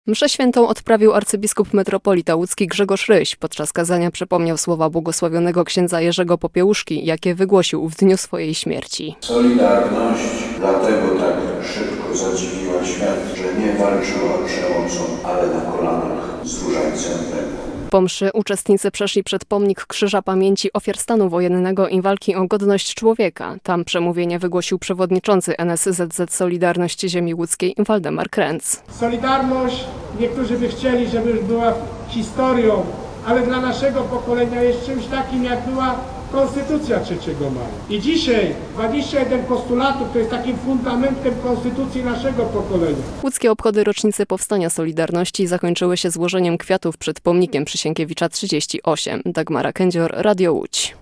Mszę świętą odprawił arcybiskup metropolita łódzki Grzegorz Ryś. Podczas kazania przypomniał słowa błogosławionego księdza Jerzego Popiełuszki, jakie wygłosił w dniu swojej śmierci. Solidarność dlatego tak szybko zadziwiła świat, że nie walczyła przemocą, ale na kolanach z różańcem w ręku. Po mszy uczestnicy przeszli przed pomnik Krzyża Pamięci Ofiar Stanu Wojennego i Walki o Godność Człowieka. Tam przemówienie wygłosił przewodniczący NSZZ Solidarność Ziemi Łódzkiej Waldemar Kręc. Solidarność, niektórzy by chcieli, żeby już była historią, ale dla naszego pokolenia jest czymś takim, jak była Konstytucja 3 maja. I dzisiaj 21 postulatów to jest takim fundamentem konstytucji naszego pokolenia. Łódzkie obchody rocznicy powstania Solidarności zakończyły się złożeniem kwiatów przed pomnikiem przy Sienkiewicza 38. Dagmara Kędzior, Radio Łódź.